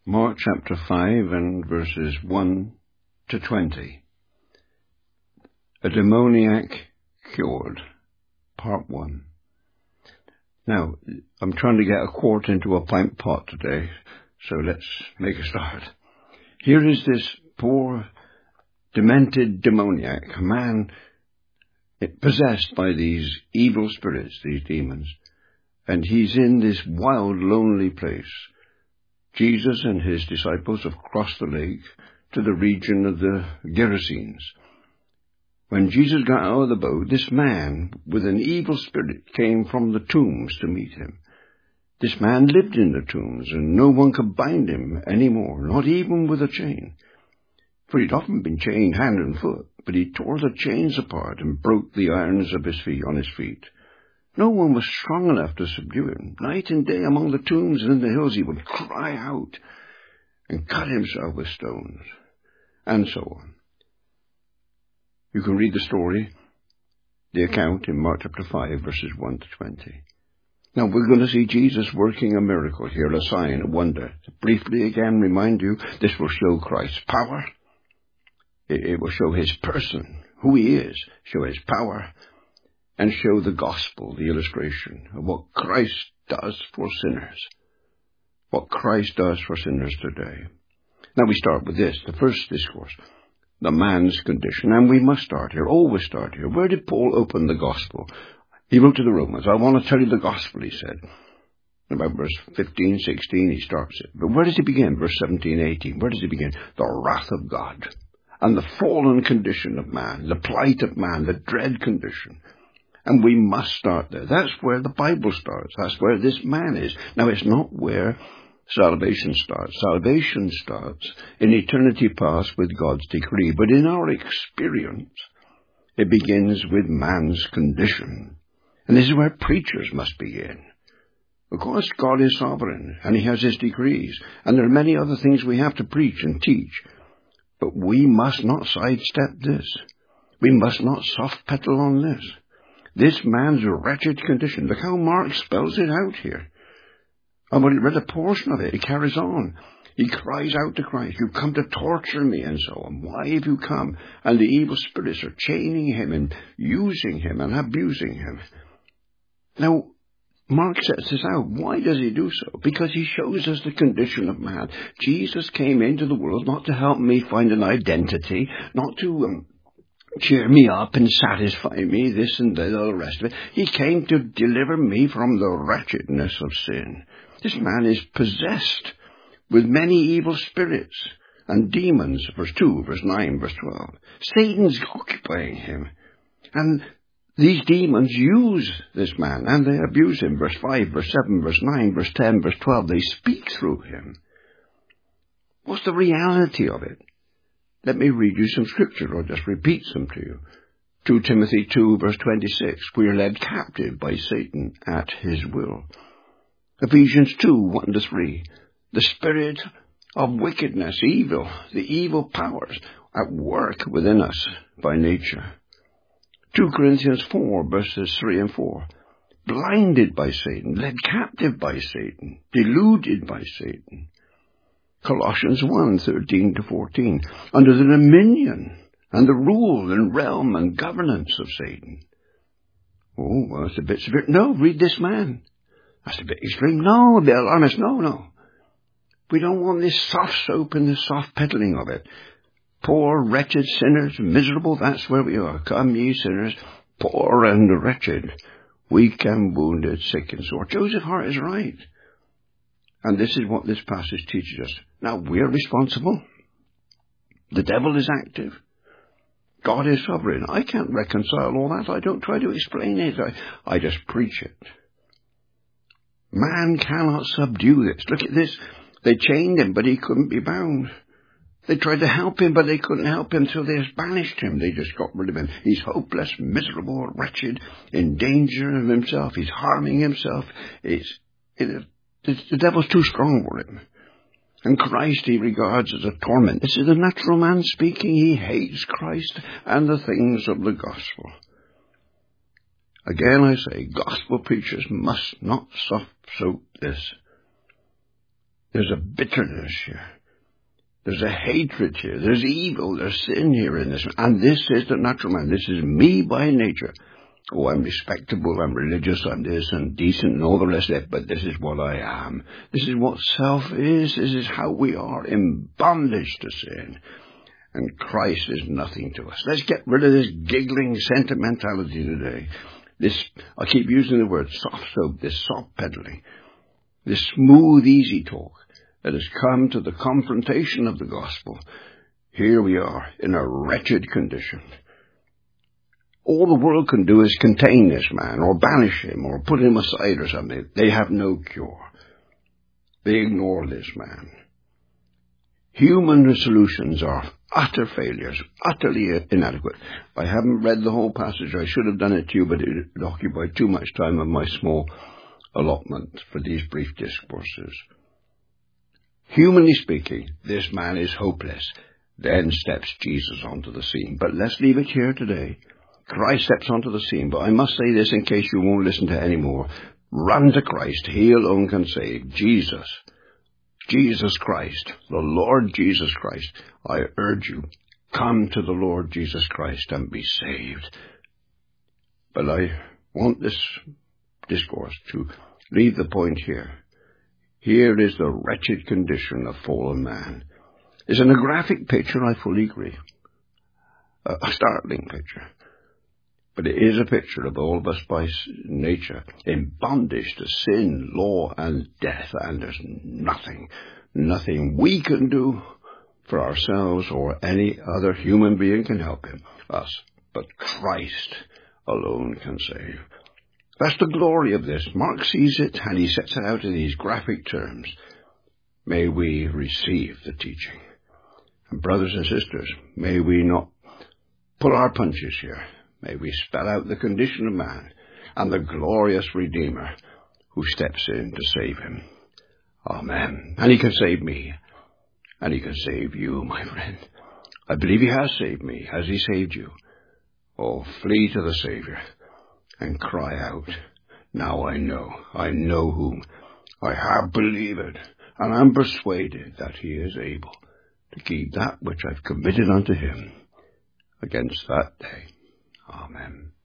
Mark chapter 5 and verses 1 to 20. A demoniac cured, part 1. Now, I'm trying to get a quart into a pint pot today, so let's make a start. Here is this poor, demented demoniac, a man possessed by these evil spirits, these demons, and he's in this wild, lonely place. Jesus and his disciples have crossed the lake to the region of the Gerasenes. When Jesus got out of the boat, this man with an evil spirit came from the tombs to meet him. This man lived in the tombs, and no one could bind him any more, not even with a chain. For he'd often been chained hand and foot, but he tore the chains apart and broke the irons of his feet on his feet. No one was strong enough to subdue him. Night and day among the tombs and in the hills he would cry out and cut himself with stones, and so on. You can read the story, the account in Mark chapter 5, verses 1 to 20. Now we're going to see Jesus working a miracle here, a sign, a wonder. To briefly again remind you, this will show Christ's power. It will show his person, who he is, show his power, and show the gospel, the illustration of what Christ does for sinners. What Christ does for sinners today. Now we start with this, the first discourse, the man's condition. And we must start here, always start here. Where did Paul open the gospel? He wrote to the Romans, I want to tell you the gospel, he said. About verse 15, 16, he starts it. But where does he begin? Verse 17, 18. Where does he begin? The wrath of God and the fallen condition of man, the plight of man, the dread condition. And we must start there. That's where the Bible starts. That's where this man is. Now, it's not where salvation starts. Salvation starts in eternity past with God's decree. But in our experience, it begins with man's condition. And this is where preachers must begin. Of course, God is sovereign, and he has his decrees. And there are many other things we have to preach and teach. But we must not sidestep this. We must not soft pedal on this. This man's wretched condition. Look how Mark spells it out here. I read a portion of it. He carries on. He cries out to Christ, you come to torture me, and so on. Why have you come? And the evil spirits are chaining him and using him and abusing him. Now, Mark sets this out. Why does he do so? Because he shows us the condition of man. Jesus came into the world not to help me find an identity, not to cheer me up and satisfy me, this and that, all the rest of it. He came to deliver me from the wretchedness of sin. This man is possessed with many evil spirits and demons, verse 2, verse 9, verse 12. Satan's occupying him. And these demons use this man, and they abuse him. Verse 5, verse 7, verse 9, verse 10, verse 12. They speak through him. What's the reality of it? Let me read you some scripture, or just repeat some to you. 2 Timothy 2, verse 26. We are led captive by Satan at his will. Ephesians 2, 1 to 3. The spirit of wickedness, evil, the evil powers at work within us by nature. 2 Corinthians 4, verses 3 and 4. Blinded by Satan, led captive by Satan, deluded by Satan. Colossians 1, 13 to 14, under the dominion and the rule and realm and governance of Satan. Oh, well, that's a bit severe. No, read this man. That's a bit extreme. No, a bit alarmist. No. We don't want this soft soap and this soft peddling of it. Poor, wretched sinners, miserable, that's where we are. Come, ye sinners, poor and wretched, weak and wounded, sick and sore. Joseph Hart is right. And this is what this passage teaches us. Now, we're responsible. The devil is active. God is sovereign. I can't reconcile all that. I don't try to explain it. I just preach it. Man cannot subdue this. Look at this. They chained him, but he couldn't be bound. They tried to help him, but they couldn't help him, so they just banished him. They just got rid of him. He's hopeless, miserable, wretched, in danger of himself. He's harming himself. The devil's too strong for him. And Christ he regards as a torment. This is the natural man speaking. He hates Christ and the things of the gospel. Again I say, gospel preachers must not soft soap this. There's a bitterness here. There's a hatred here. There's evil. There's sin here in this. And this is the natural man. This is me by nature. Oh, I'm respectable, I'm religious, I'm this and decent and all the rest of it, but this is what I am. This is what self is. This is how we are, in bondage to sin. And Christ is nothing to us. Let's get rid of this giggling sentimentality today. I keep using the word soft soap, this soft peddling, this smooth, easy talk that has come to the confrontation of the gospel. Here we are in a wretched condition. All the world can do is contain this man or banish him or put him aside or something. They have no cure. They ignore this man. Human solutions are utter failures, utterly inadequate. I haven't read the whole passage. I should have done it to you, but it occupied too much time of my small allotment for these brief discourses. Humanly speaking, this man is hopeless. Then steps Jesus onto the scene. But let's leave it here today. Christ steps onto the scene, but I must say this in case you won't listen to any more. Run to Christ. He alone can save. Jesus Christ, the Lord Jesus Christ. I urge you, come to the Lord Jesus Christ and be saved. But I want this discourse to leave the point here. Here is the wretched condition of fallen man. Isn't a graphic picture, I fully agree. A startling picture. But it is a picture of all of us by nature, in bondage to sin, law, and death, and there's nothing we can do for ourselves or any other human being can help us, but Christ alone can save. That's the glory of this. Mark sees it, and he sets it out in these graphic terms. May we receive the teaching. And brothers and sisters, may we not pull our punches here. May we spell out the condition of man and the glorious Redeemer who steps in to save him. Amen. And he can save me. And he can save you, my friend. I believe he has saved me. Has he saved you? Oh, flee to the Savior and cry out. Now I know whom I have believed, and am persuaded that he is able to keep that which I've committed unto him against that day. Amen.